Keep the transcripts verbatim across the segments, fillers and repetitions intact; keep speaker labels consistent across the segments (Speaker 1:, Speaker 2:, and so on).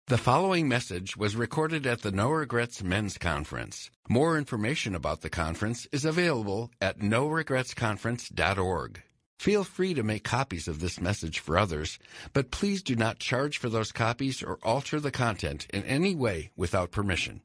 Speaker 1: The following message was recorded at the No Regrets Men's Conference. More information about the conference is available at no regrets conference dot org. Feel free to make copies of this message for others, but please do not charge for those copies or alter the content in any way without permission.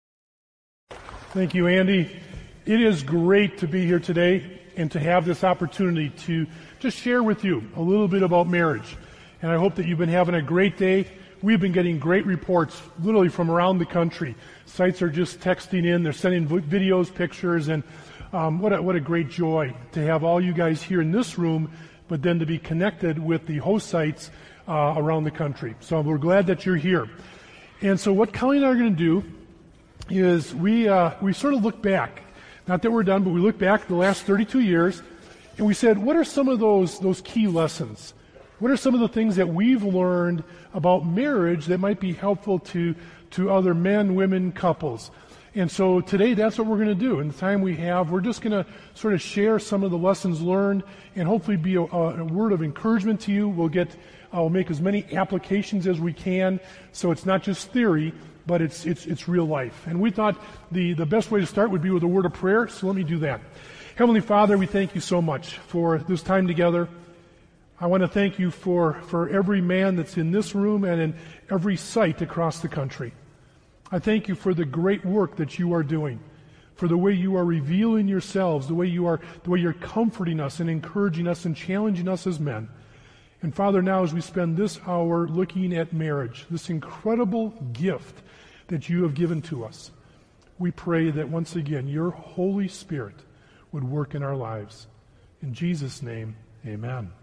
Speaker 2: Thank you, Andy. It is great to be here today and to have this opportunity to just share with you a little bit about marriage. And I hope that you've been having a great day. We've been getting great reports literally from around the country. Sites are just texting in. They're sending videos, pictures, and um, what, a, what a great joy to have all you guys here in this room, but then to be connected with the host sites uh, around the country. So we're glad that you're here. And so what Colleen and I are going to do is we uh, we sort of look back. Not that we're done, but we look back the last thirty-two years, and we said, what are some of those those key lessons? What are some of the things that we've learned about marriage that might be helpful to, to other men, women, couples? And so today, that's what we're going to do. In the time we have, we're just going to sort of share some of the lessons learned and hopefully be a, a word of encouragement to you. We'll get, uh, we'll make as many applications as we can, so it's not just theory, but it's it's it's real life. And we thought the, the best way to start would be with a word of prayer, so let me do that. Heavenly Father, we thank you so much for this time together. I want to thank you for, for every man that's in this room and in every site across the country. I thank you for the great work that you are doing, for the way you are revealing yourselves, the way you are, the way you're comforting us and encouraging us and challenging us as men. And Father, now as we spend this hour looking at marriage, this incredible gift that you have given to us, we pray that once again your Holy Spirit would work in our lives. In Jesus' name, amen.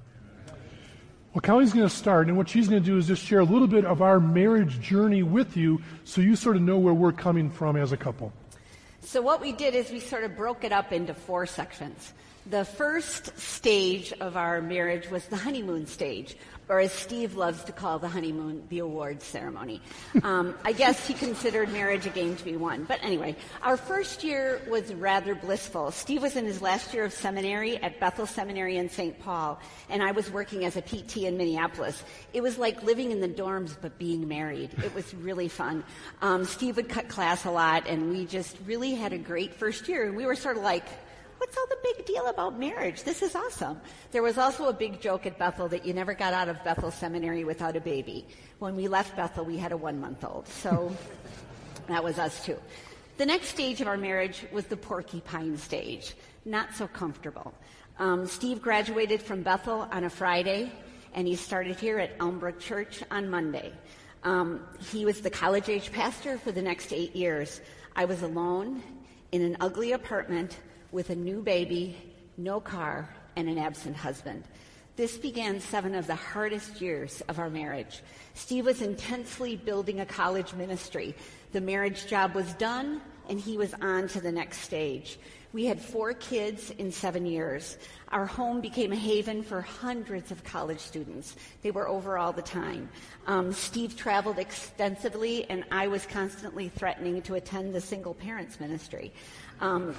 Speaker 2: Well, Colleen's going to start, and what she's going to do is just share a little bit of our marriage journey with you so you sort of know where we're coming from as a couple.
Speaker 3: So what we did is we sort of broke it up into four sections. The first stage of our marriage was the honeymoon stage, or as Steve loves to call the honeymoon, the awards ceremony. Um, I guess he considered marriage a game to be won. But anyway, our first year was rather blissful. Steve was in his last year of seminary at Bethel Seminary in Saint Paul, and I was working as a P T in Minneapolis. It was like living in the dorms but being married. It was really fun. Um, Steve would cut class a lot, and we just really had a great first year. And we were sort of like, what's all the big deal about marriage? This is awesome. There was also a big joke at Bethel that you never got out of Bethel Seminary without a baby. When we left Bethel, we had a one-month-old. So that was us, too. The next stage of our marriage was the porcupine stage. Not so comfortable. Um, Steve graduated from Bethel on a Friday, and he started here at Elmbrook Church on Monday. Um, he was the college-age pastor for the next eight years. I was alone in an ugly apartment with a new baby, no car, and an absent husband. This began seven of the hardest years of our marriage. Steve was intensely building a college ministry. The marriage job was done, and he was on to the next stage. We had four kids in seven years. Our home became a haven for hundreds of college students. They were over all the time. Um, Steve traveled extensively, and I was constantly threatening to attend the single parents ministry. Um,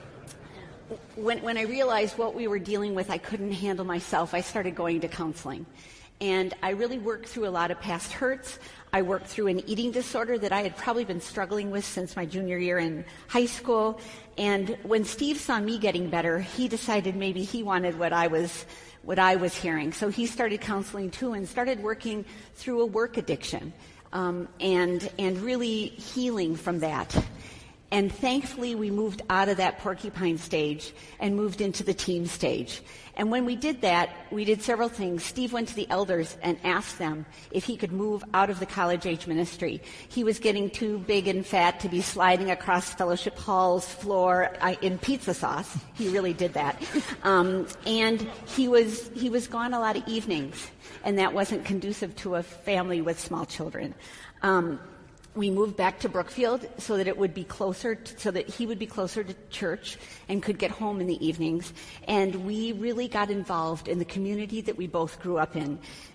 Speaker 3: When, when I realized what we were dealing with, I couldn't handle myself, I started going to counseling. And I really worked through a lot of past hurts. I worked through an eating disorder that I had probably been struggling with since my junior year in high school. And when Steve saw me getting better, he decided maybe he wanted what I was what I was hearing. So he started counseling too and started working through a work addiction um, and and really healing from that. And thankfully, we moved out of that porcupine stage and moved into the teen stage. And when we did that, we did several things. Steve went to the elders and asked them if he could move out of the college-age ministry. He was getting too big and fat to be sliding across Fellowship Hall's floor uh, in pizza sauce. He really did that. Um, and he was he was gone a lot of evenings, and that wasn't conducive to a family with small children. Um, We moved back to Brookfield so that it would be closer, to, so that he would be closer to church and could get home in the evenings. And we really got involved in the community that we both grew up in.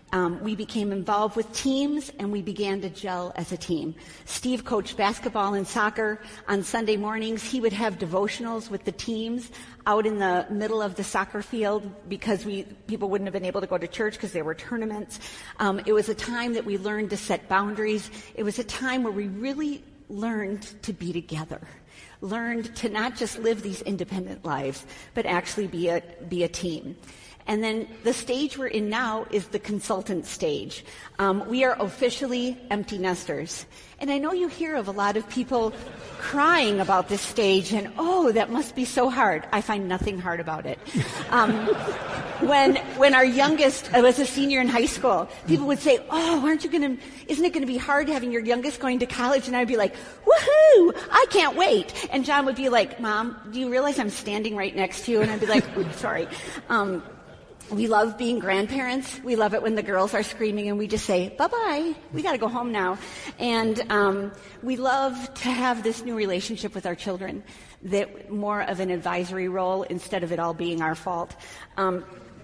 Speaker 3: Um, we became involved with teams, and we began to gel as a team. Steve coached basketball and soccer. On Sunday mornings, he would have devotionals with the teams out in the middle of the soccer field because we people wouldn't have been able to go to church because there were tournaments. Um, it was a time that we learned to set boundaries. It was a time where we really learned to be together, learned to not just live these independent lives, but actually be a be a team. And then the stage we're in now is the consultant stage. Um, we are officially empty nesters. And I know you hear of a lot of people crying about this stage and, oh, that must be so hard. I find nothing hard about it. Um, when when our youngest I was a senior in high school, people would say, oh, aren't you going to, isn't it going to be hard having your youngest going to college? And I'd be like, woohoo, I can't wait. And John would be like, Mom, do you realize I'm standing right next to you? And I'd be like, sorry. Um, We love being grandparents. We love it when the girls are screaming and we just say, bye-bye, we got to go home now. And um, we love to have this new relationship with our children, that more of an advisory role instead of it all being our fault. Um,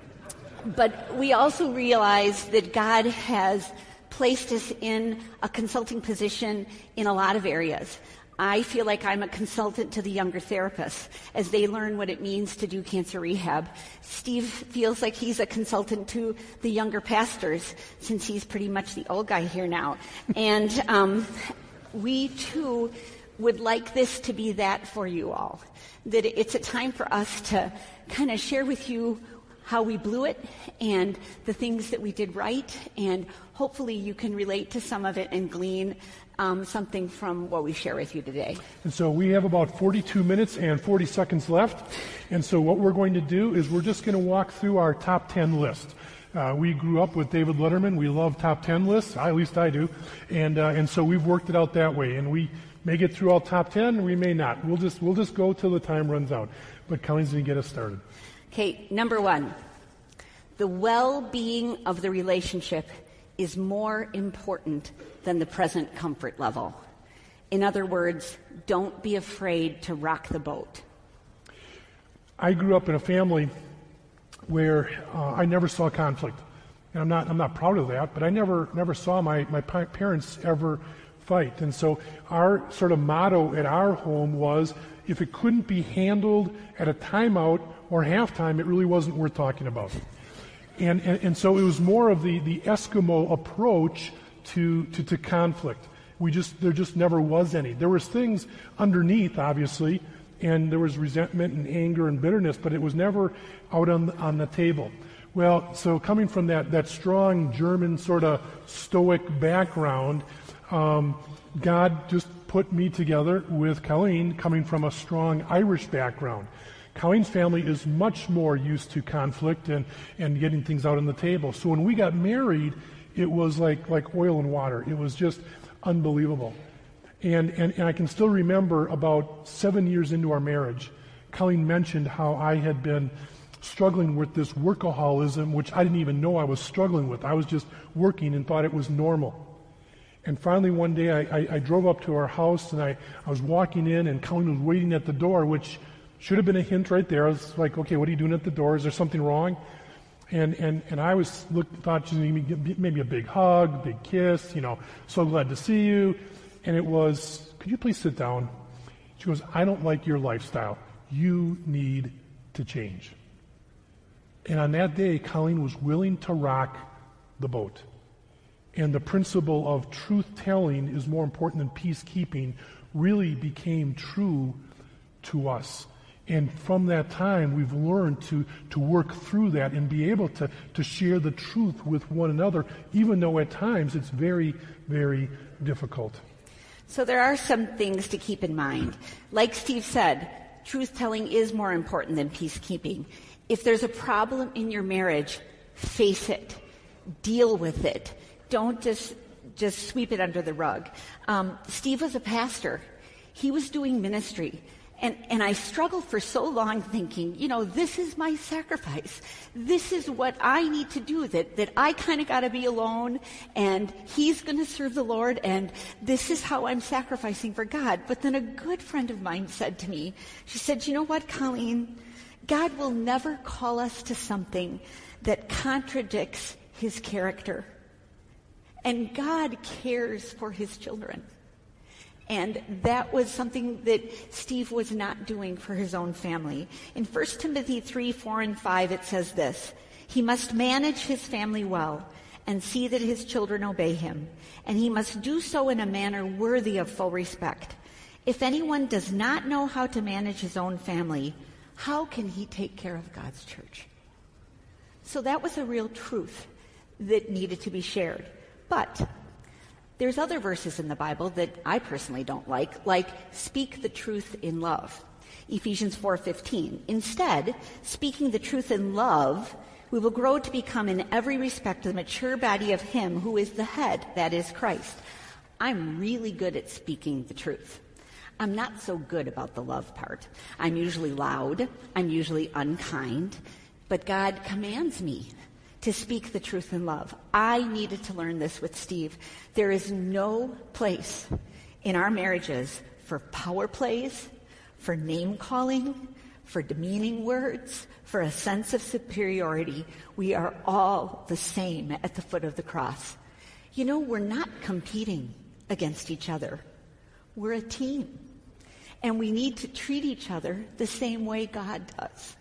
Speaker 3: but we also realize that God has placed us in a consulting position in a lot of areas. I feel like I'm a consultant to the younger therapists as they learn what it means to do cancer rehab. Steve feels like he's a consultant to the younger pastors since he's pretty much the old guy here now. And um, we, too, would like this to be that for you all, that it's a time for us to kind of share with you how we blew it and the things that we did right, and hopefully you can relate to some of it and glean Um, something from what we share with you today.
Speaker 2: And so we have about forty-two minutes and forty seconds left. And so what we're going to do is we're just going to walk through our top ten list. Uh, we grew up with David Letterman. We love top ten lists. At least I do. And uh, and so we've worked it out that way. And we may get through all top ten, we may not. We'll just we'll just go till the time runs out. But Colleen's going to get us started.
Speaker 3: Okay, number one, the well-being of the relationship is more important than the present comfort level. In other words, don't be afraid to rock the boat.
Speaker 2: I grew up in a family where uh, I never saw conflict. And I'm not I'm not proud of that, but I never never saw my, my parents ever fight. And so our sort of motto at our home was, if it couldn't be handled at a timeout or halftime, it really wasn't worth talking about. And, and, and so it was more of the, the Eskimo approach to, to, to conflict. We just, there just never was any. There was things underneath, obviously, and there was resentment and anger and bitterness, but it was never out on the, on the table. Well, so coming from that, that strong German sort of stoic background, um, God just put me together with Colleen coming from a strong Irish background. Colleen's family is much more used to conflict and, and getting things out on the table. So when we got married, it was like, like oil and water. It was just unbelievable. And, and, and I can still remember about seven years into our marriage, Colleen mentioned how I had been struggling with this workaholism, which I didn't even know I was struggling with. I was just working and thought it was normal. And finally one day I, I, I drove up to our house and I, I was walking in and Colleen was waiting at the door, which should have been a hint right there. I was like, okay, what are you doing at the door? Is there something wrong? And and and I was looked, thought she was going to give maybe a big hug, big kiss, you know, so glad to see you. And it was, could you please sit down? She goes, I don't like your lifestyle. You need to change. And on that day, Colleen was willing to rock the boat. And the principle of truth-telling is more important than peacekeeping really became true to us. And from that time, we've learned to, to work through that and be able to, to share the truth with one another, even though at times it's very, very difficult.
Speaker 3: So there are some things to keep in mind. Like Steve said, truth-telling is more important than peacekeeping. If there's a problem in your marriage, face it. Deal with it. Don't just, just sweep it under the rug. Um, Steve was a pastor. He was doing ministry. And, and I struggled for so long thinking, you know, this is my sacrifice. This is what I need to do, that, that I kind of got to be alone and he's going to serve the Lord and this is how I'm sacrificing for God. But then a good friend of mine said to me, she said, you know what, Colleen? God will never call us to something that contradicts his character. And God cares for his children. And that was something that Steve was not doing for his own family. In First Timothy three, four, and five, it says this: he must manage his family well and see that his children obey him, and he must do so in a manner worthy of full respect. If anyone does not know how to manage his own family, how can he take care of God's church? So that was a real truth that needed to be shared. But there's other verses in the Bible that I personally don't like, like speak the truth in love. Ephesians four fifteen. Instead, speaking the truth in love, we will grow to become in every respect the mature body of him who is the head, that is Christ. I'm really good at speaking the truth. I'm not so good about the love part. I'm usually loud. I'm usually unkind. But God commands me to speak the truth in love. I needed to learn this with Steve. There is no place in our marriages for power plays, for name calling, for demeaning words, for a sense of superiority. We are all the same at the foot of the cross. You know, we're not competing against each other. We're a team. And we need to treat each other the same way God does.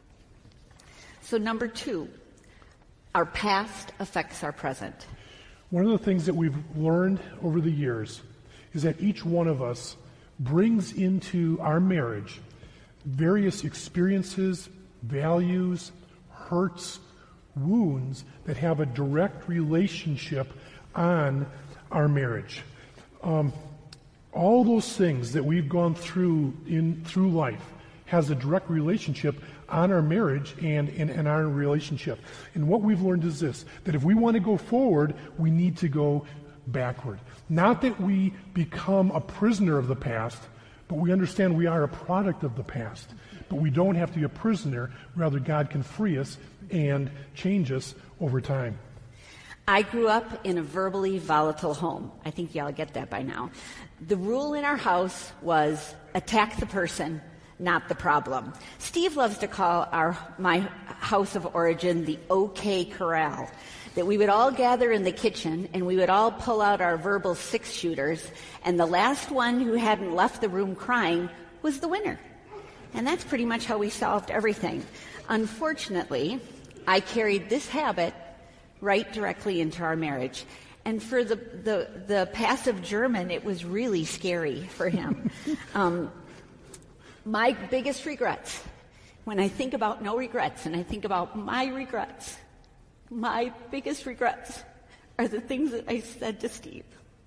Speaker 3: So number two, our past affects our present.
Speaker 2: One of the things that we've learned over the years is that each one of us brings into our marriage various experiences, values, hurts, wounds that have a direct relationship on our marriage. Um, all those things that we've gone through in through life has a direct relationship on our marriage and in, in our relationship. And what we've learned is this, that if we want to go forward, we need to go backward. Not that we become a prisoner of the past, but we understand we are a product of the past. But we don't have to be a prisoner. Rather, God can free us and change us over time.
Speaker 3: I grew up in a verbally volatile home. I think y'all get that by now. The rule in our house was attack the person, not the problem. Steve loves to call our my house of origin the OK Corral. That we would all gather in the kitchen and we would all pull out our verbal six shooters, and the last one who hadn't left the room crying was the winner. And that's pretty much how we solved everything. Unfortunately, I carried this habit right directly into our marriage. And for the, the, the passive German, it was really scary for him. um, my biggest regrets, when I think about no regrets and I think about my regrets, my biggest regrets are the things that I said to Steve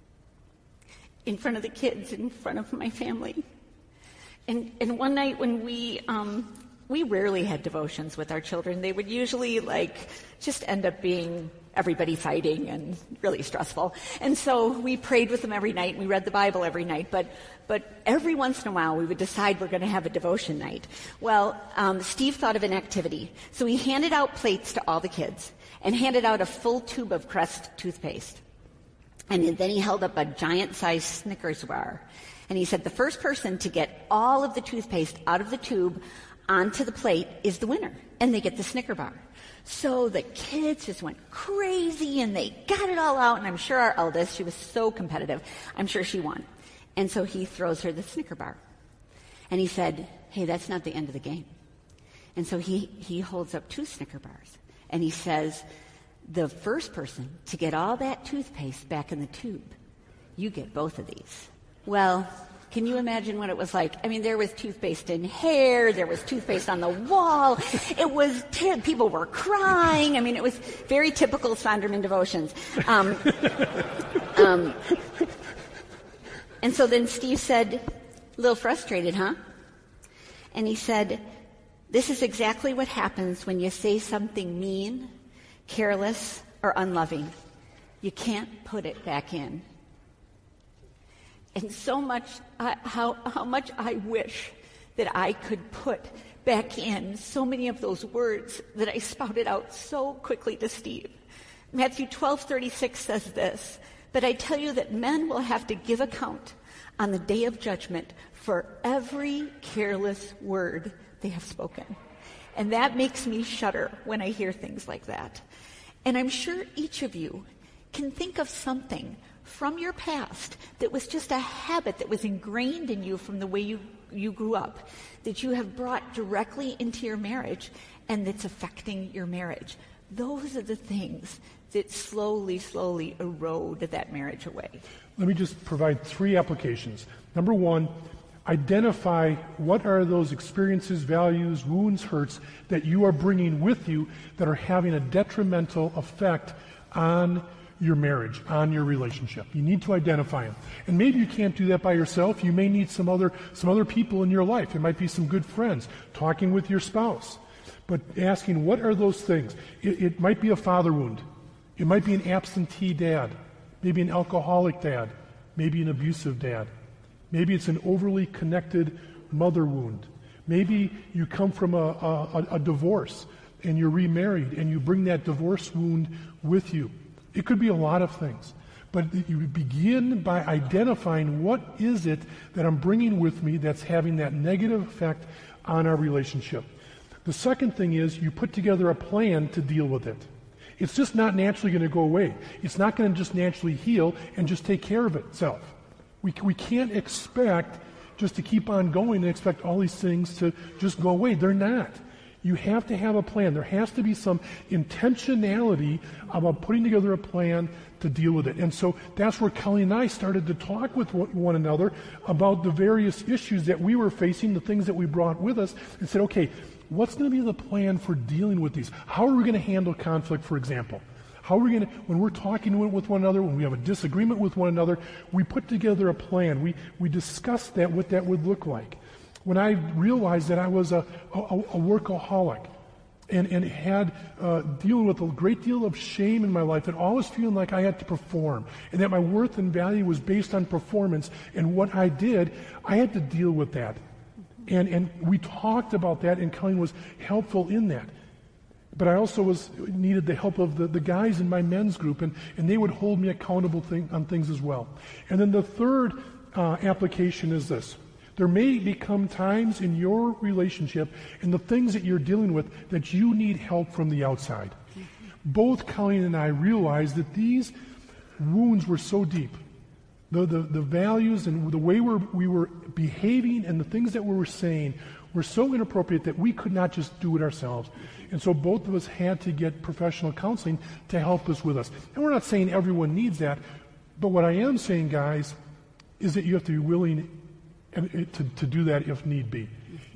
Speaker 3: in front of the kids, in front of my family. And, and one night when we, um, we rarely had devotions with our children. They would usually like just end up being everybody fighting and really stressful. And so we prayed with them every night, and we read the Bible every night, but but every once in a while we would decide we're going to have a devotion night. Well, um, Steve thought of an activity. So he handed out plates to all the kids and handed out a full tube of Crest toothpaste. And then he held up a giant-sized Snickers bar. And he said, the first person to get all of the toothpaste out of the tube onto the plate is the winner, and they get the Snicker bar. So the kids just went crazy, and they got it all out, and I'm sure our eldest, she was so competitive, I'm sure she won. And so he throws her the Snicker bar. And he said, hey, that's not the end of the game. And so he, he holds up two Snicker bars, and he says, the first person to get all that toothpaste back in the tube, you get both of these. Well, can you imagine what it was like? I mean, there was toothpaste in hair. There was toothpaste on the wall. It was, t- people were crying. I mean, it was very typical Sonderman devotions. Um, um, and so then Steve said, a little frustrated, huh? And he said, this is exactly what happens when you say something mean, careless, or unloving. You can't put it back in. And so much, uh, how, how much I wish that I could put back in so many of those words that I spouted out so quickly to Steve. Matthew twelve thirty-six says this, but I tell you that men will have to give account on the day of judgment for every careless word they have spoken. And that makes me shudder when I hear things like that. And I'm sure each of you can think of something from your past that was just a habit that was ingrained in you from the way you, you grew up, that you have brought directly into your marriage and that's affecting your marriage. Those are the things that slowly, slowly erode that marriage away.
Speaker 2: Let me just provide three applications. Number one, identify what are those experiences, values, wounds, hurts that you are bringing with you that are having a detrimental effect on your marriage, on your relationship. You need to identify them. And maybe you can't do that by yourself. You may need some other some other people in your life. It might be some good friends, talking with your spouse. But asking, what are those things? It, it might be a father wound. It might be an absentee dad. Maybe an alcoholic dad. Maybe an abusive dad. Maybe it's an overly connected mother wound. Maybe you come from a, a, a divorce and you're remarried and you bring that divorce wound with you. It could be a lot of things. But you begin by identifying what is it that I'm bringing with me that's having that negative effect on our relationship. The second thing is you put together a plan to deal with it. It's just not naturally going to go away. It's not going to just naturally heal and just take care of itself. We, we can't expect just to keep on going and expect all these things to just go away. They're not. You have to have a plan. There has to be some intentionality about putting together a plan to deal with it. And so that's where Kelly and I started to talk with one another about the various issues that we were facing, the things that we brought with us, and said, okay, what's going to be the plan for dealing with these? How are we going to handle conflict, for example? How are we going to, when we're talking with one another, when we have a disagreement with one another, we put together a plan. We we discuss that, what that would look like. When I realized that I was a, a, a workaholic and, and had uh, dealing with a great deal of shame in my life and always feeling like I had to perform and that my worth and value was based on performance and what I did, I had to deal with that. And and we talked about that, and Colleen was helpful in that. But I also was needed the help of the, the guys in my men's group, and, and they would hold me accountable thing, on things as well. And then the third uh, application is this. There may become times in your relationship and the things that you're dealing with that you need help from the outside. Mm-hmm. Both Colleen and I realized that these wounds were so deep. The, the, the values and the way we're, we were behaving and the things that we were saying were so inappropriate that we could not just do it ourselves. And so both of us had to get professional counseling to help us with us. And we're not saying everyone needs that, but what I am saying, guys, is that you have to be willing to, to do that if need be.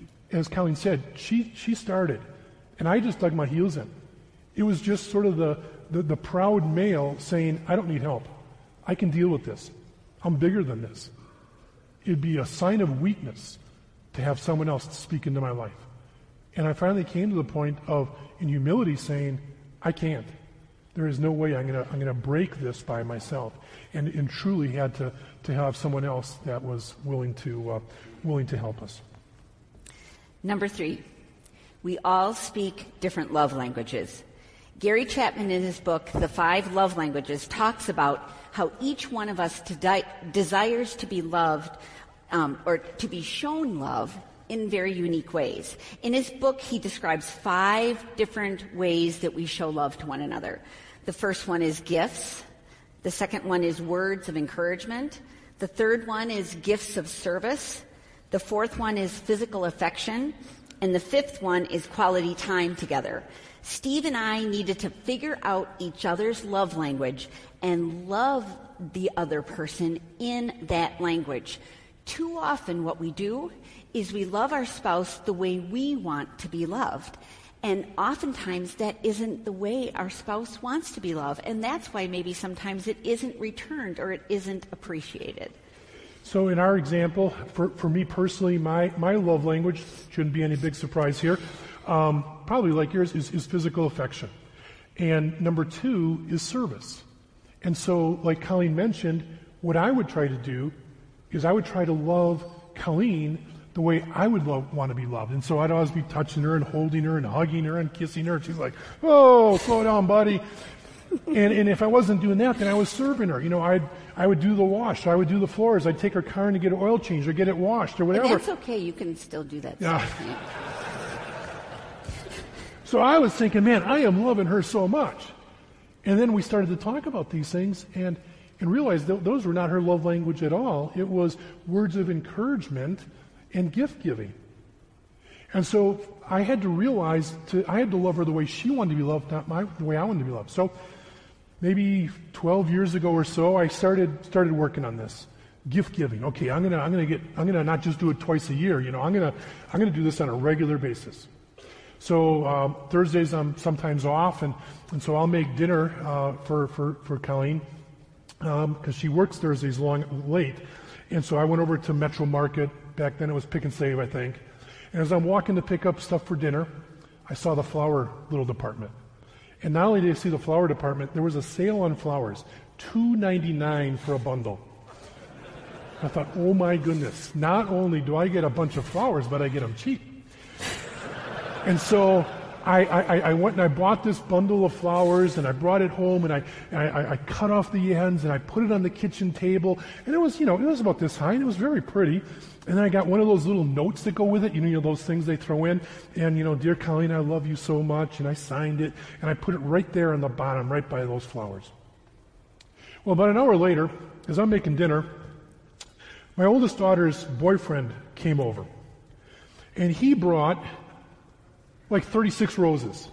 Speaker 2: As Colleen said, she, she started, and I just dug my heels in. It was just sort of the, the, the proud male saying, I don't need help. I can deal with this. I'm bigger than this. It'd be a sign of weakness to have someone else speak into my life. And I finally came to the point of, in humility, saying, I can't. There is no way I'm going to I'm going to break this by myself. And, and truly had to, to have someone else that was willing to uh, willing to help us.
Speaker 3: Number three, we all speak different love languages. Gary Chapman, in his book, The Five Love Languages, talks about how each one of us to di- desires to be loved um, or to be shown love in very unique ways. In his book, he describes five different ways that we show love to one another. The first one is gifts. The second one is words of encouragement. The third one is gifts of service. The fourth one is physical affection. And the fifth one is quality time together. Steve and I needed to figure out each other's love language and love the other person in that language. Too often what we do is we love our spouse the way we want to be loved. And oftentimes that isn't the way our spouse wants to be loved. And that's why maybe sometimes it isn't returned or it isn't appreciated.
Speaker 2: So in our example, for, for me personally, my, my love language, shouldn't be any big surprise here, um, probably like yours, is, is physical affection. And number two is service. And so, like Colleen mentioned, what I would try to do is I would try to love Colleen the way I would love, want to be loved. And so I'd always be touching her and holding her and hugging her and kissing her. And she's like, oh, slow down, buddy. And, and if I wasn't doing that, then I was serving her. You know, I'd, I would do the wash. I would do the floors. I'd take her car and get an oil change or get it washed or whatever.
Speaker 3: And that's okay. You can still do that.
Speaker 2: Yeah.
Speaker 3: Stuff. Yeah.
Speaker 2: So I was thinking, man, I am loving her so much. And then we started to talk about these things and, and realized that those were not her love language at all. It was words of encouragement and gift giving. And so I had to realize to, I had to love her the way she wanted to be loved, not my, the way I wanted to be loved. So maybe twelve years ago or so, I started started working on this. Gift giving. Okay, I'm gonna I'm gonna get I'm gonna not just do it twice a year. You know, I'm gonna I'm gonna do this on a regular basis. So uh, Thursdays I'm sometimes off, and, and so I'll make dinner uh, for for for Colleen because um, she works Thursdays long late, and so I went over to Metro Market. Back then it was Pick and Save, I think. And as I'm walking to pick up stuff for dinner, I saw the flower little department. And not only did I see the flower department, there was a sale on flowers, two ninety-nine for a bundle. I thought, oh my goodness, not only do I get a bunch of flowers, but I get them cheap. And so I, I, I went and I bought this bundle of flowers, and I brought it home, and I, I, I cut off the ends, and I put it on the kitchen table, and it was, you know, it was about this high, and it was very pretty. And then I got one of those little notes that go with it, you know, you know those things they throw in, and, you know, dear Colleen, I love you so much, and I signed it, and I put it right there on the bottom, right by those flowers. Well, about an hour later, as I'm making dinner, my oldest daughter's boyfriend came over, and he brought like thirty-six roses.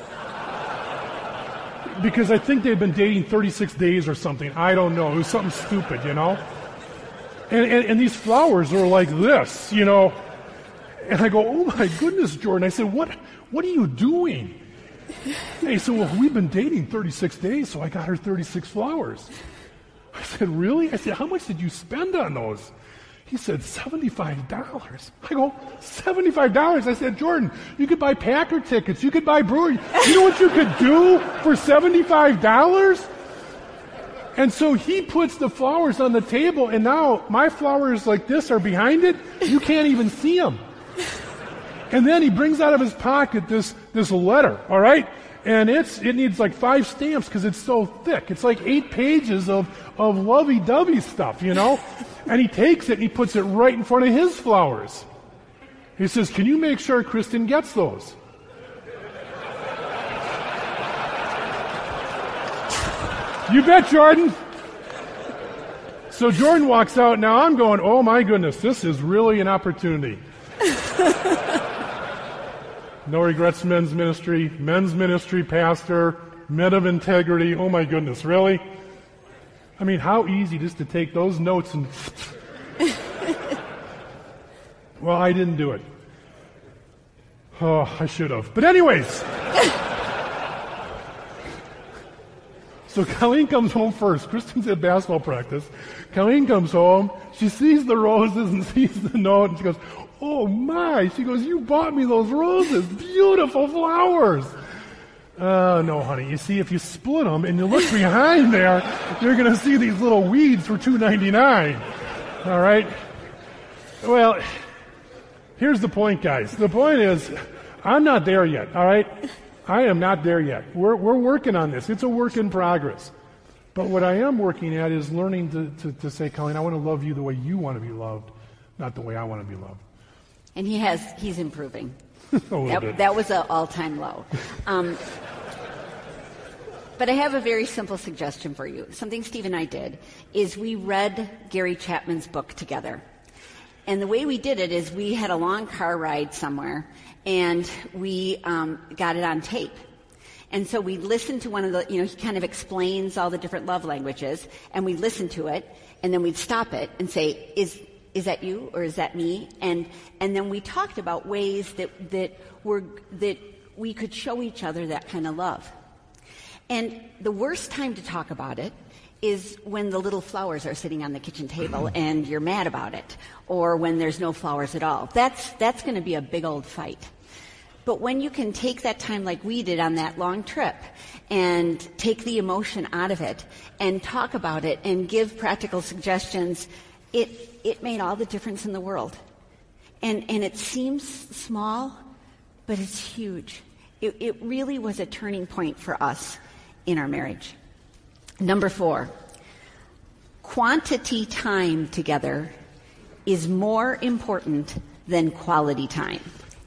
Speaker 2: Because I think they'd been dating thirty-six days or something. I don't know. It was something stupid, you know? And, and, and these flowers were like this, you know? And I go, oh my goodness, Jordan. I said, what, what are you doing? And he said, well, we've been dating thirty-six days, so I got her thirty-six flowers. I said, really? I said, how much did you spend on those? He said, seventy-five dollars. I go, seventy-five dollars? I said, Jordan, you could buy Packer tickets. You could buy brewery. You know what you could do for seventy-five dollars? And so he puts the flowers on the table, and now my flowers like this are behind it. You can't even see them. And then he brings out of his pocket this, this letter, all right? And it's it needs like five stamps because it's so thick. It's like eight pages of, of lovey-dovey stuff, you know? And he takes it and he puts it right in front of his flowers. He says, can you make sure Kristen gets those? You bet, Jordan. So Jordan walks out. Now I'm going, oh my goodness, this is really an opportunity. No Regrets Men's Ministry, men's ministry pastor, men of integrity. Oh my goodness, really? I mean, how easy just to take those notes and... Well, I didn't do it. Oh, I should have. But anyways. So Colleen comes home first. Kristen's at basketball practice. Colleen comes home. She sees the roses and sees the note, and she goes, oh my. She goes, you bought me those roses. Beautiful flowers. Oh, uh, no, honey. You see, if you split them and you look behind there, you're going to see these little weeds for two ninety-nine. All right? Well, here's the point, guys. The point is, I'm not there yet, all right? I am not there yet. We're, we're working on this. It's a work in progress. But what I am working at is learning to, to, to say, Colleen, I want to love you the way you want to be loved, not the way I want to be loved.
Speaker 3: And he has, he's improving.
Speaker 2: that,
Speaker 3: that was an all-time low. Um, but I have a very simple suggestion for you. Something Steve and I did is we read Gary Chapman's book together. And the way we did it is we had a long car ride somewhere, and we um, got it on tape. And so we listened to one of the, you know, he kind of explains all the different love languages, and we listened to it, and then we'd stop it and say, is is that you or is that me? And and then we talked about ways that that were that we could show each other that kind of love. And the worst time to talk about it is when the little flowers are sitting on the kitchen table and you're mad about it, or when there's no flowers at all. That's that's going to be a big old fight. But when you can take that time like we did on that long trip and take the emotion out of it and talk about it and give practical suggestions, it it made all the difference in the world. And and it seems small, but it's huge. It, it really was a turning point for us in our marriage. Number four, quantity time together is more important than quality time.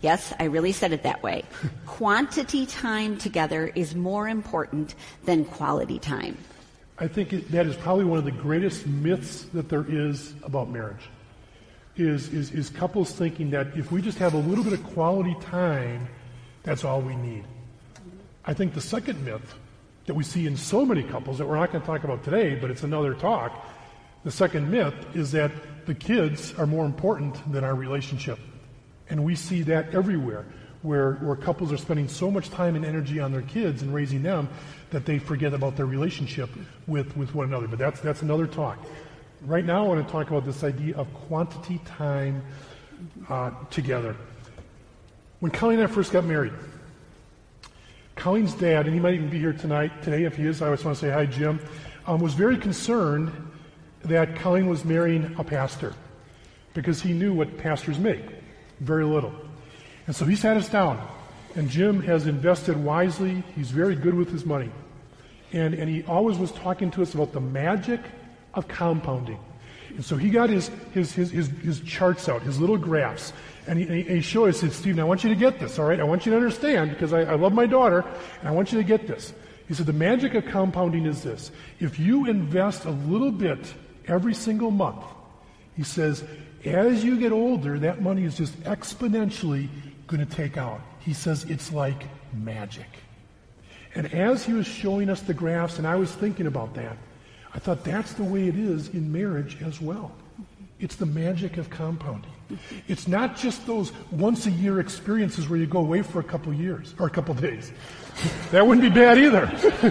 Speaker 3: Yes, I really said it that way. Quantity time together is more important than quality time.
Speaker 2: I think it, that is probably one of the greatest myths that there is about marriage, is, is, is couples thinking that if we just have a little bit of quality time, that's all we need. I think the second myth that we see in so many couples that we're not going to talk about today, but it's another talk, the second myth is that the kids are more important than our relationship. And we see that everywhere, where, where couples are spending so much time and energy on their kids and raising them that they forget about their relationship with, with one another. But that's, that's another talk. Right now I want to talk about this idea of quantity time uh, together. When Colleen and I first got married, Colleen's dad, and he might even be here tonight, today if he is, I always want to say hi, Jim, um, was very concerned that Colleen was marrying a pastor because he knew what pastors make, very little. And so he sat us down, and Jim has invested wisely. He's very good with his money. And, and he always was talking to us about the magic of compounding. And so he got his, his, his, his, his charts out, his little graphs, and he, and he showed us, he said, Stephen, I want you to get this, all right? I want you to understand, because I, I love my daughter, and I want you to get this. He said, the magic of compounding is this. If you invest a little bit every single month, he says, as you get older, that money is just exponentially going to take out. He says it's like magic. And as he was showing us the graphs, and I was thinking about that, I thought that's the way it is in marriage as well. It's the magic of compounding. It's not just those once-a-year experiences where you go away for a couple of years, or a couple of days. That wouldn't be bad either.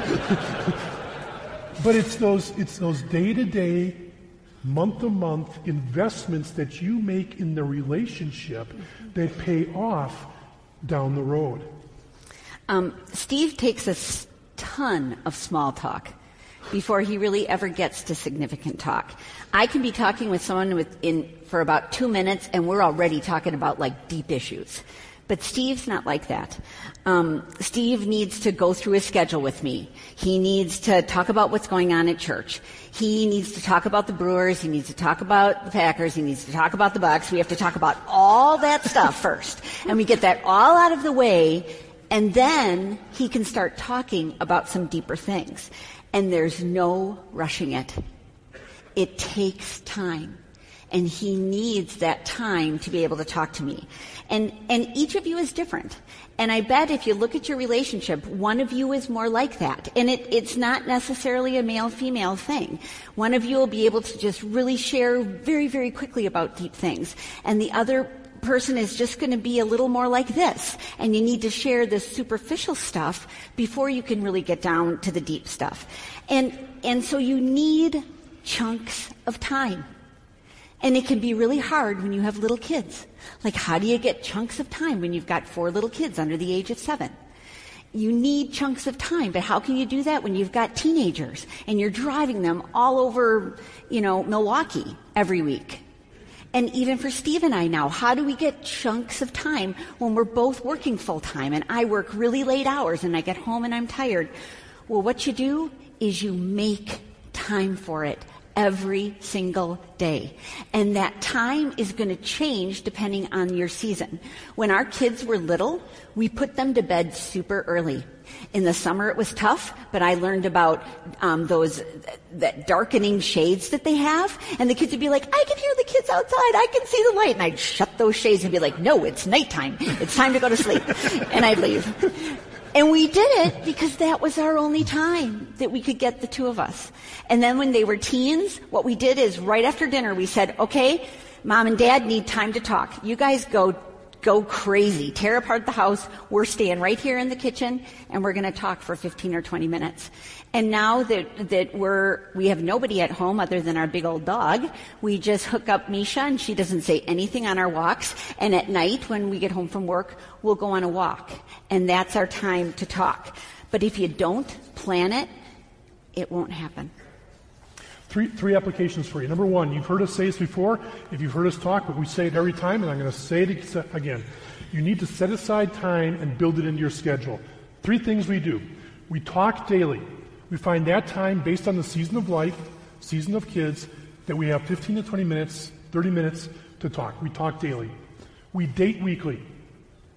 Speaker 2: But it's those, it's those day-to-day, month-to-month investments that you make in the relationship that pay off down the road.
Speaker 3: Um, Steve takes a ton of small talk before he really ever gets to significant talk. I can be talking with someone with in, for about two minutes, and we're already talking about like deep issues. But Steve's not like that. Um, Steve needs to go through his schedule with me. He needs to talk about what's going on at church. He needs to talk about the Brewers. He needs to talk about the Packers. He needs to talk about the Bucks. We have to talk about all that stuff first. And we get that all out of the way, and then he can start talking about some deeper things. And there's no rushing it. It takes time. And he needs that time to be able to talk to me. And, and each of you is different. And I bet if you look at your relationship, one of you is more like that. And it, it's not necessarily a male-female thing. One of you will be able to just really share very, very quickly about deep things. And the other person is just going to be a little more like this. And you need to share this superficial stuff before you can really get down to the deep stuff. And, and so you need chunks of time. And it can be really hard when you have little kids. Like, how do you get chunks of time when you've got four little kids under the age of seven? You need chunks of time, but how can you do that when you've got teenagers and you're driving them all over, you know, Milwaukee every week? And even for Steve and I now, how do we get chunks of time when we're both working full time and I work really late hours and I get home and I'm tired? Well, what you do is you make time for it every single day. And that time is going to change depending on your season. When our kids were little, we put them to bed super early. In the summer it was tough, but I learned about um, those that darkening shades that they have. And the kids would be like, I can hear the kids outside, I can see the light. And I'd shut those shades and be like, no, it's nighttime. It's time to go to sleep. And I'd leave. And we did it because that was our only time that we could get the two of us. And then when they were teens, what we did is right after dinner we said, okay, Mom and Dad need time to talk. You guys go go crazy, tear apart the house. We're staying right here in the kitchen and we're going to talk for fifteen or twenty minutes. And now that that we're we have nobody at home other than our big old dog, we just hook up Misha and she doesn't say anything on our walks. And at night when we get home from work, we'll go on a walk. And that's our time to talk. But if you don't plan it, it won't happen.
Speaker 2: Three, three applications for you. Number one, you've heard us say this before. If you've heard us talk, but we say it every time, and I'm going to say it again. You need to set aside time and build it into your schedule. Three things we do. We talk daily. We find that time based on the season of life, season of kids, that we have fifteen to twenty minutes, thirty minutes to talk. We talk daily. We date weekly.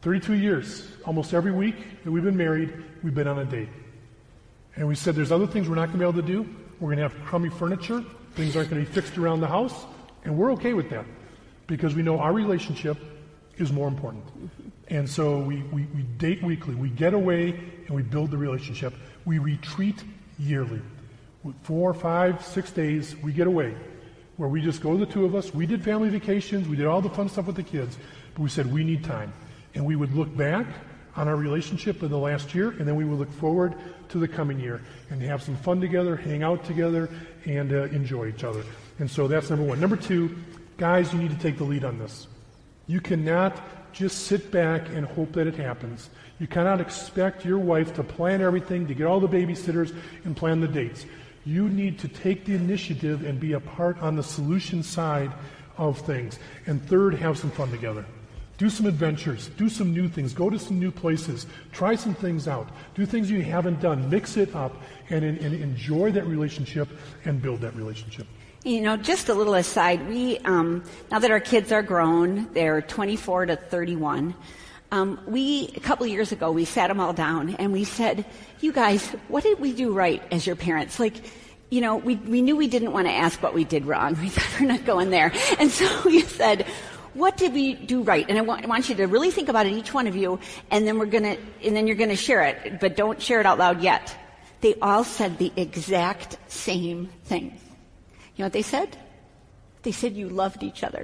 Speaker 2: thirty-two years, almost every week that we've been married, we've been on a date. And we said there's other things we're not going to be able to do. We're going to have crummy furniture. Things aren't going to be fixed around the house. And we're okay with that because we know our relationship is more important. And so we, we, we date weekly. We get away and we build the relationship. We retreat yearly. Four, five, six days, we get away where we just go, the two of us. We did family vacations. We did all the fun stuff with the kids. But we said we need time. And we would look back on our relationship in the last year, and then we would look forward to the coming year and have some fun together, hang out together, and uh, enjoy each other. And so that's number one. Number two, guys, you need to take the lead on this. You cannot just sit back and hope that it happens. You cannot expect your wife to plan everything, to get all the babysitters and plan the dates. You need to take the initiative and be a part on the solution side of things. And third, have some fun together. Do some adventures. Do some new things. Go to some new places. Try some things out. Do things you haven't done. Mix it up and, and enjoy that relationship and build that relationship.
Speaker 3: You know, just a little aside, we, um, now that our kids are grown, they're twenty-four to thirty-one, um, we, a couple of years ago, we sat them all down and we said, you guys, what did we do right as your parents? Like, you know, we, we knew we didn't want to ask what we did wrong. We thought we're not going there. And so we said, what did we do right? And I want, I want you to really think about it, each one of you, and then we're gonna, and then you're gonna share it, but don't share it out loud yet. They all said the exact same thing. You know what they said? They said you loved each other.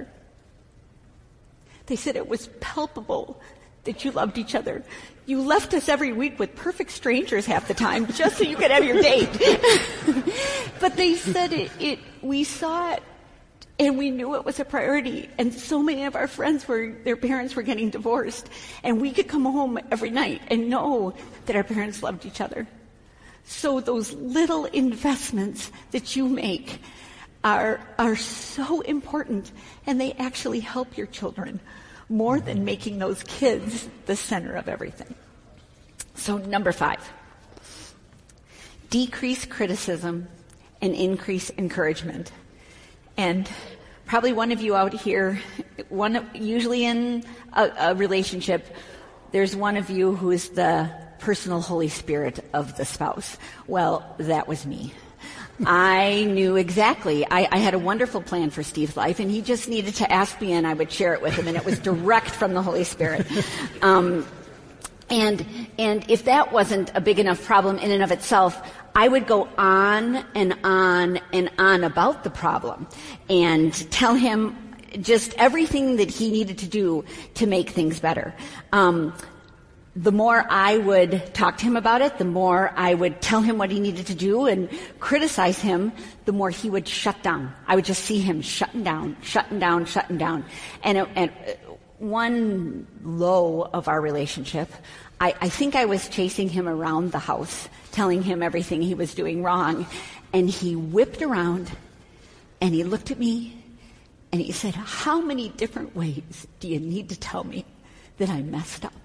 Speaker 3: They said it was palpable that you loved each other. You left us every week with perfect strangers half the time just so you could have your date. But they said it, it, we saw it and we knew it was a priority. And so many of our friends were, their parents were getting divorced. And we could come home every night and know that our parents loved each other. So those little investments that you make are are so important, and they actually help your children more than making those kids the center of everything. So number five, decrease criticism and increase encouragement. And probably one of you out here, one usually in a, a relationship, there's one of you who is the personal Holy Spirit of the spouse. Well, that was me. I knew exactly. I, I had a wonderful plan for Steve's life, and he just needed to ask me, and I would share it with him, and it was direct from the Holy Spirit. Um, and and if that wasn't a big enough problem in and of itself, I would go on and on and on about the problem and tell him just everything that he needed to do to make things better. Um, The more I would talk to him about it, the more I would tell him what he needed to do and criticize him, the more he would shut down. I would just see him shutting down, shutting down, shutting down. And at one low of our relationship, I, I think I was chasing him around the house, telling him everything he was doing wrong. And he whipped around and he looked at me and he said, how many different ways do you need to tell me that I messed up?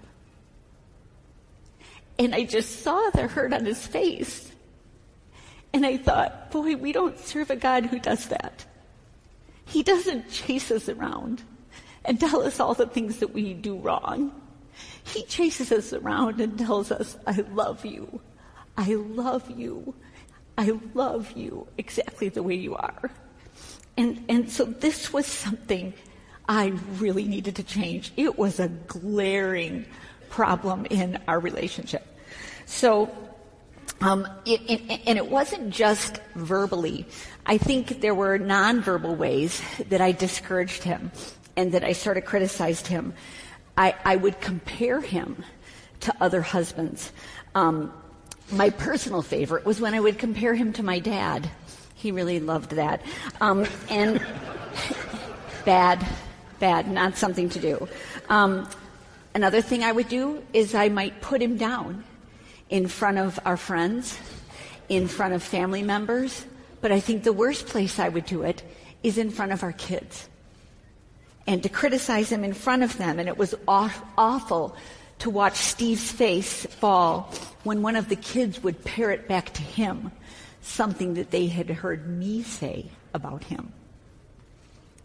Speaker 3: And I just saw the hurt on his face. And I thought, boy, we don't serve a God who does that. He doesn't chase us around and tell us all the things that we do wrong. He chases us around and tells us, I love you. I love you. I love you exactly the way you are. And, and so this was something I really needed to change. It was a glaring problem in our relationship. So, um, it, it, and it wasn't just verbally. I think there were nonverbal ways that I discouraged him and that I sort of criticized him. I, I would compare him to other husbands. Um, my personal favorite was when I would compare him to my dad. He really loved that. Um, and bad, bad, not something to do. Um, Another thing I would do is I might put him down in front of our friends, in front of family members, but I think the worst place I would do it is in front of our kids. And to criticize him in front of them, and it was aw- awful to watch Steve's face fall when one of the kids would parrot back to him something that they had heard me say about him.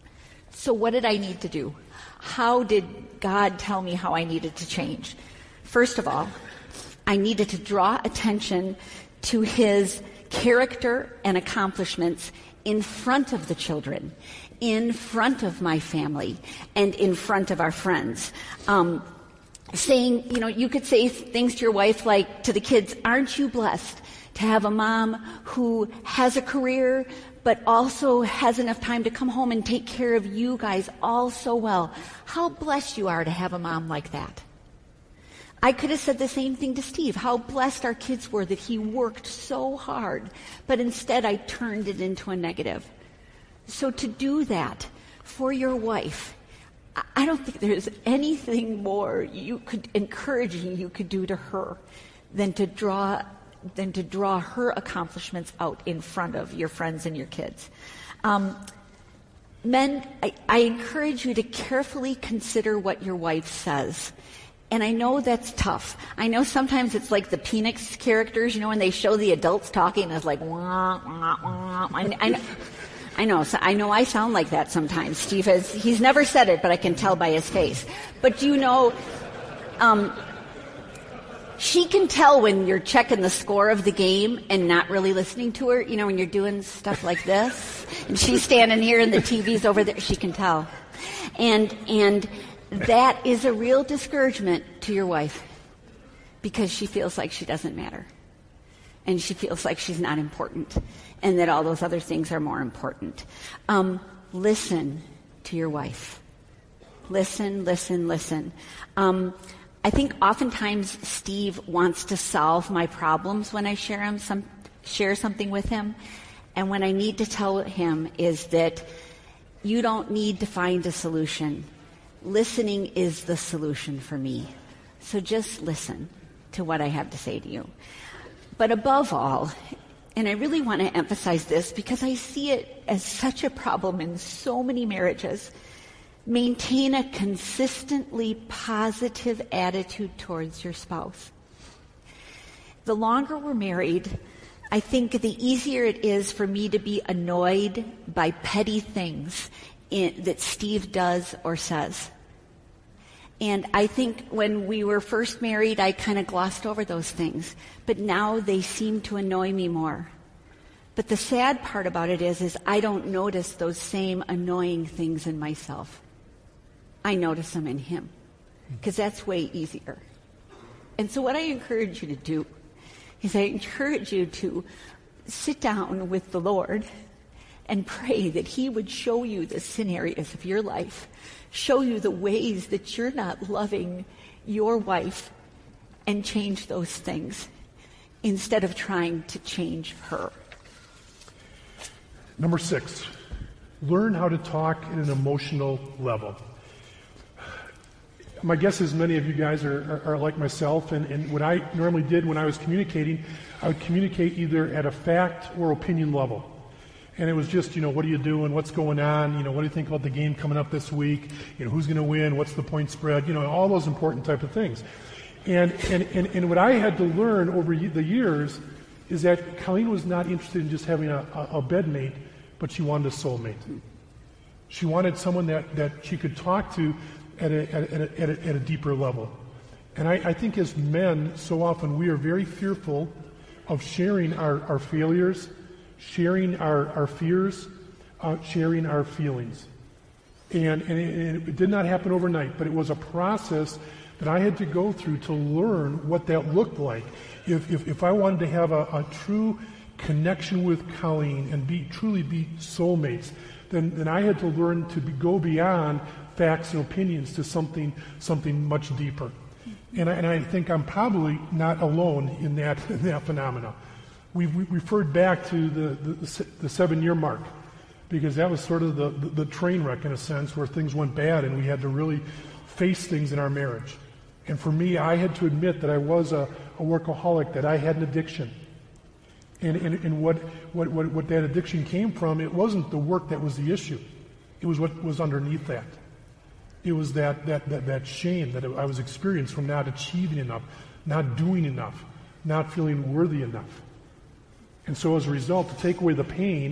Speaker 3: So what did I need to do? How did God tell me how I needed to change? First of all, I needed to draw attention to his character and accomplishments in front of the children, in front of my family, and in front of our friends. Um, saying, you know, you could say things to your wife like, to the kids, aren't you blessed to have a mom who has a career but also has enough time to come home and take care of you guys all so well? How blessed you are to have a mom like that. I could have said the same thing to Steve, how blessed our kids were that he worked so hard, but instead I turned it into a negative. So to do that for your wife, I don't think there's anything more you could encouraging you could do to her than to draw than to draw her accomplishments out in front of your friends and your kids. Um, men, I, I encourage you to carefully consider what your wife says. And I know that's tough. I know sometimes it's like the Phoenix characters, you know, when they show the adults talking, it's like, wah, wah, wah. I, I know, I know, so I know I sound like that sometimes. Steve has, he's never said it, but I can tell by his face. But you know, um, she can tell when you're checking the score of the game and not really listening to her. You know, when you're doing stuff like this, and she's standing here and the T V's over there, she can tell. And, and that is a real discouragement to your wife because she feels like she doesn't matter. And she feels like she's not important and that all those other things are more important. Um, listen to your wife. Listen, listen, listen. Um, I think oftentimes Steve wants to solve my problems when I share him some, share something with him. And what I need to tell him is that you don't need to find a solution. Listening is the solution for me. So just listen to what I have to say to you. But above all, and I really want to emphasize this because I see it as such a problem in so many marriages, maintain a consistently positive attitude towards your spouse. The longer we're married, I think the easier it is for me to be annoyed by petty things in, that Steve does or says. And I think when we were first married, I kind of glossed over those things. But now they seem to annoy me more. But the sad part about it is, is I don't notice those same annoying things in myself. I notice them in him. Because that's way easier. And so what I encourage you to do is I encourage you to sit down with the Lord and pray that he would show you the sin areas of your life, show you the ways that you're not loving your wife, and change those things instead of trying to change her.
Speaker 2: Number six, learn how to talk at an emotional level. My guess is many of you guys are, are, are like myself, and, and what I normally did when I was communicating, I would communicate either at a fact or opinion level. And it was just, you know, what are you doing? What's going on? You know, what do you think about the game coming up this week? You know, who's going to win? What's the point spread? You know, all those important type of things. And, and, and, and what I had to learn over the years is that Colleen was not interested in just having a, a, a bedmate, but she wanted a soulmate. She wanted someone that, that she could talk to at a, at a, at a, at a deeper level. And I, I think as men, so often we are very fearful of sharing our, our failures, sharing our, our fears, uh, sharing our feelings. And, and, it, and it did not happen overnight, but it was a process that I had to go through to learn what that looked like. If, if, if I wanted to have a, a true connection with Colleen and be truly be soulmates, then, then I had to learn to be, go beyond facts and opinions to something something much deeper. And I, and I think I'm probably not alone in that, in that phenomena. We've we referred back to the, the, the seven-year mark because that was sort of the, the, the train wreck in a sense where things went bad and we had to really face things in our marriage. And for me, I had to admit that I was a, a workaholic, that I had an addiction. And, and, and what, what, what, what that addiction came from, it wasn't the work that was the issue. It was what was underneath that. It was that, that, that, that shame that I was experiencing from not achieving enough, not doing enough, not feeling worthy enough. And so as a result, to take away the pain,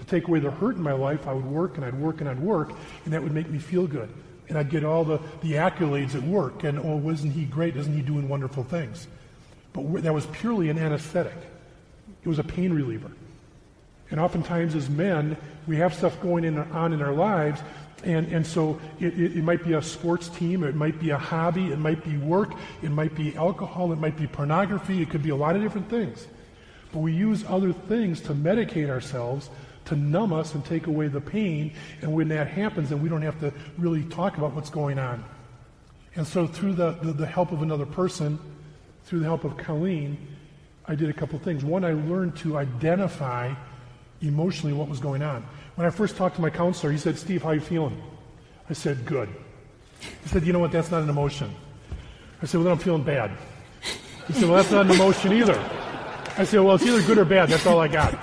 Speaker 2: To take away the hurt in my life, I would work and I'd work and I'd work, and that would make me feel good. And I'd get all the, the accolades at work, and, oh, isn't he great? Isn't he doing wonderful things? But that was purely an anesthetic. It was a pain reliever. And oftentimes as men, we have stuff going in, on in our lives, and, and so it, it, it might be a sports team, it might be a hobby, it might be work, it might be alcohol, it might be pornography, it could be a lot of different things. But we use other things to medicate ourselves, to numb us and take away the pain, and when that happens, then we don't have to really talk about what's going on. And so through the, the, the help of another person, through the help of Colleen, I did a couple things. One, I learned to identify emotionally what was going on. When I first talked to my counselor, he said, "Steve, how are you feeling?" I said, "Good." He said, "You know what, that's not an emotion." I said, "Well, then I'm feeling bad." He said, "Well, that's not an emotion either." I said, "Well, it's either good or bad, that's all I got."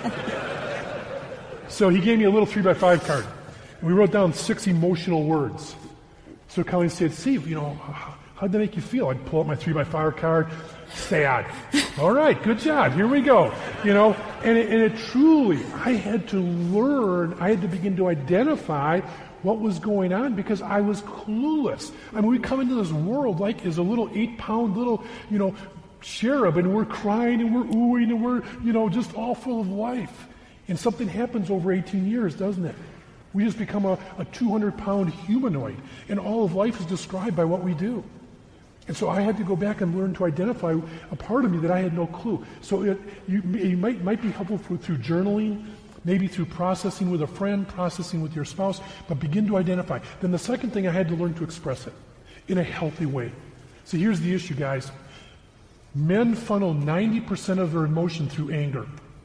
Speaker 2: So he gave me a little three by five card. And we wrote down six emotional words. So Colleen said, "Steve, you know, how'd that make you feel?" I'd pull out my three by five card. Sad. All right, good job. Here we go. You know, and it, and it truly, I had to learn, I had to begin to identify what was going on because I was clueless. I mean, we come into this world like as a little eight-pound little, you know, cherub, and we're crying and we're oohing and we're, you know, just all full of life. And something happens over eighteen years, doesn't it? We just become a, a two hundred pound humanoid, and all of life is described by what we do. And so I had to go back and learn to identify a part of me that I had no clue. So it, you, it might, might be helpful for, through journaling, maybe through processing with a friend, processing with your spouse, but begin to identify. Then the second thing, I had to learn to express it in a healthy way. So here's the issue, guys. Men funnel ninety percent of their emotion through anger.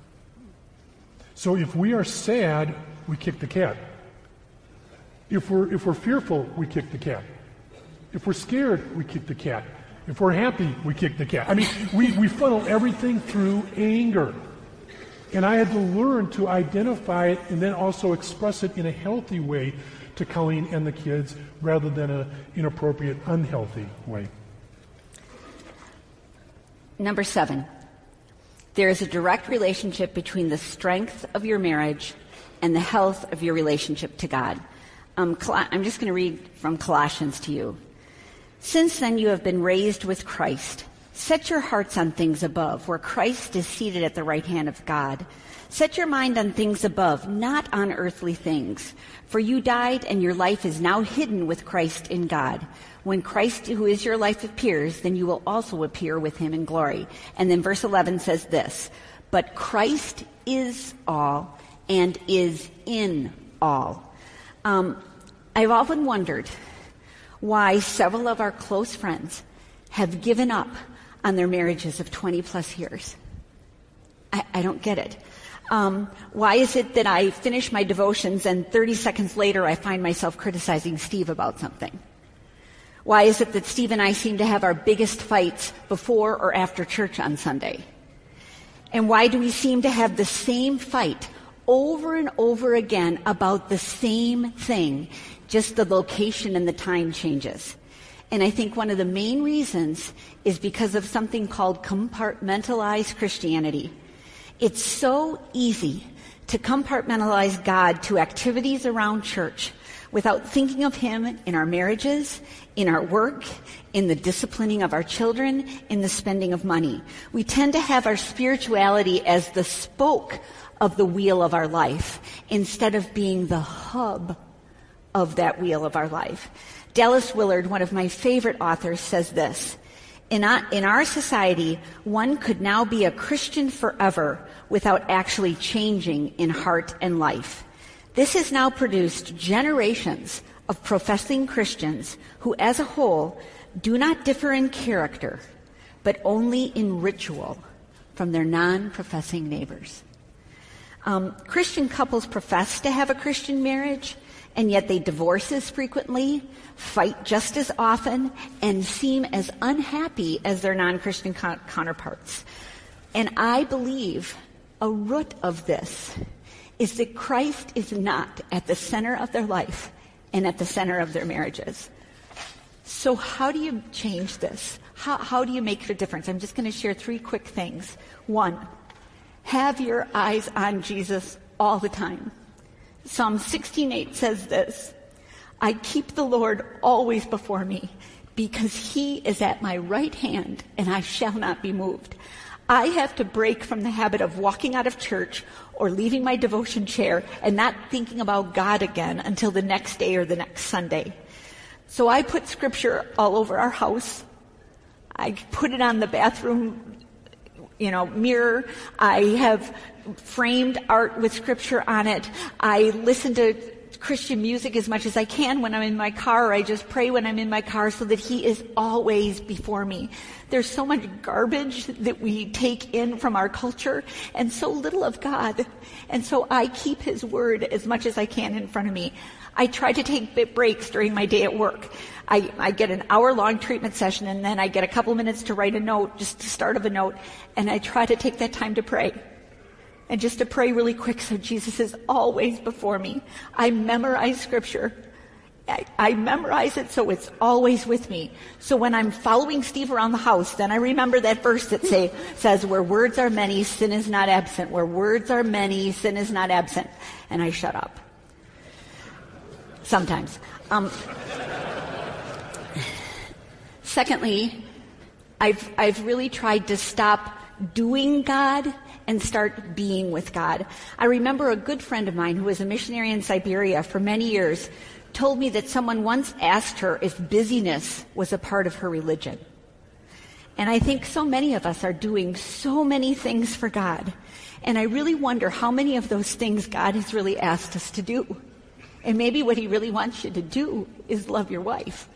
Speaker 2: So if we are sad, we kick the cat. If we're, if we're fearful, we kick the cat. If we're scared, we kick the cat. If we're happy, we kick the cat. I mean, we, we funnel everything through anger. And I had to learn to identify it and then also express it in a healthy way to Colleen and the kids rather than an inappropriate, unhealthy way.
Speaker 3: Number seven, there is a direct relationship between the strength of your marriage and the health of your relationship to God. Um, I'm just going to read from Colossians to you. "Since then you have been raised with Christ. Set your hearts on things above, where Christ is seated at the right hand of God. Set your mind on things above, not on earthly things. For you died, and your life is now hidden with Christ in God. When Christ, who is your life, appears, then you will also appear with him in glory." And then verse eleven says this, "But Christ is all and is in all." Um, I've often wondered why several of our close friends have given up on their marriages of twenty plus years. I, I don't get it. Um, why is it that I finish my devotions and thirty seconds later I find myself criticizing Steve about something? Why is it that Steve and I seem to have our biggest fights before or after church on Sunday? And why do we seem to have the same fight over and over again about the same thing, just the location and the time changes? And I think one of the main reasons is because of something called compartmentalized Christianity. It's so easy to compartmentalize God to activities around church without thinking of him in our marriages, in our work, in the disciplining of our children, in the spending of money. We tend to have our spirituality as the spoke of the wheel of our life instead of being the hub of that wheel of our life. Dallas Willard, one of my favorite authors, says this, in our, in our society, one could now be a Christian forever without actually changing in heart and life. This has now produced generations of professing Christians who, as a whole, do not differ in character, but only in ritual from their non-professing neighbors. Um, Christian couples profess to have a Christian marriage, and yet they divorce as frequently, fight just as often, and seem as unhappy as their non-Christian co- counterparts. And I believe a root of this is that Christ is not at the center of their life and at the center of their marriages. So how do you change this? How, how do you make a difference? I'm just going to share three quick things. One, have your eyes on Jesus all the time. Psalm sixteen eight says this, I keep the Lord always before me, because he is at my right hand, and I shall not be moved. I have to break from the habit of walking out of church or leaving my devotion chair and not thinking about God again until the next day or the next Sunday. So I put scripture all over our house. I put it on the bathroom, you know, mirror. I have framed art with scripture on it. I listen to Christian music as much as I can when I'm in my car. I just pray when I'm in my car so that he is always before me. There's so much garbage that we take in from our culture and so little of God. And so I keep his word as much as I can in front of me. I try to take breaks during my day at work. I, I get an hour-long treatment session, and then I get a couple minutes to write a note, just the start of a note, and I try to take that time to pray. And just to pray really quick so Jesus is always before me. I memorize scripture. I, I memorize it so it's always with me. So when I'm following Steve around the house, then I remember that verse that say, says, where words are many, sin is not absent. Where words are many, sin is not absent. And I shut up. Sometimes. Um, secondly, I've, I've really tried to stop doing God and start being with God. I remember a good friend of mine who was a missionary in Siberia for many years told me that someone once asked her if busyness was a part of her religion. And I think so many of us are doing so many things for God. And I really wonder how many of those things God has really asked us to do. And maybe what he really wants you to do is love your wife.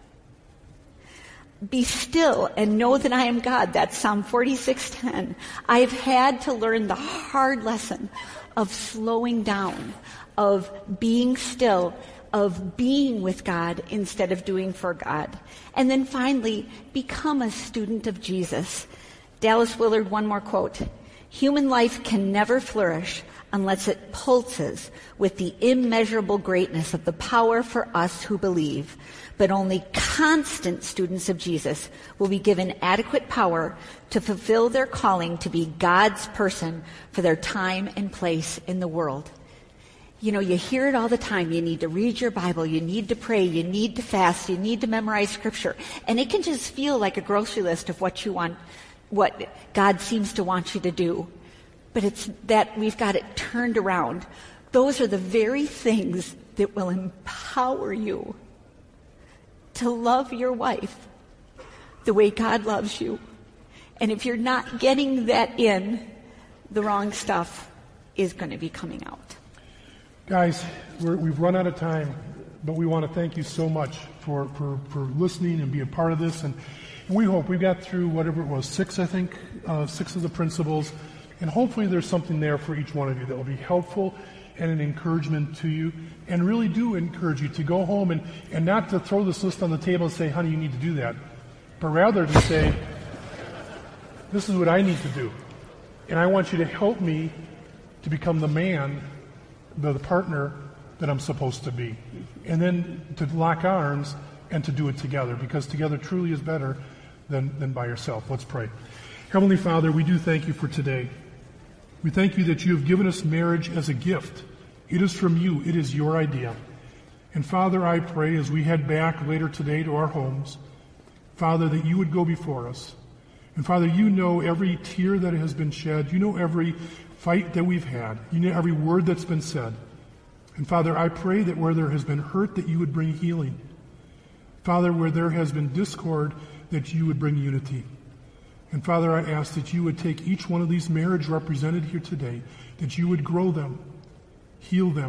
Speaker 3: Be still and know that I am God. That's Psalm forty-six ten. I've had to learn the hard lesson of slowing down, of being still, of being with God instead of doing for God. And then finally, become a student of Jesus. Dallas Willard, one more quote. Human life can never flourish unless it pulses with the immeasurable greatness of the power for us who believe. But only constant students of Jesus will be given adequate power to fulfill their calling to be God's person for their time and place in the world. You know, you hear it all the time. You need to read your Bible. You need to pray. You need to fast. You need to memorize scripture. And it can just feel like a grocery list of what you want, what God seems to want you to do. But it's that we've got it turned around. Those are the very things that will empower you to love your wife the way God loves you. And if you're not getting that in, the wrong stuff is going to be coming out.
Speaker 2: Guys, we're, we've run out of time, but we want to thank you so much for, for, for listening and being a part of this. And we hope we got through whatever it was, six, I think, uh, six of the principles. And hopefully there's something there for each one of you that will be helpful and an encouragement to you. And really do encourage you to go home and, and not to throw this list on the table and say, honey, you need to do that. But rather to say, this is what I need to do. And I want you to help me to become the man, the, the partner that I'm supposed to be. And then to lock arms and to do it together, because together truly is better than, than by yourself. Let's pray. Heavenly Father, we do thank you for today. We thank you that you have given us marriage as a gift. It is from you. It is your idea. And Father, I pray as we head back later today to our homes, Father, that you would go before us. And Father, you know every tear that has been shed. You know every fight that we've had. You know every word that's been said. And Father, I pray that where there has been hurt, that you would bring healing. Father, where there has been discord, that you would bring unity. And Father, I ask that you would take each one of these marriages represented here today, that you would grow them, heal them,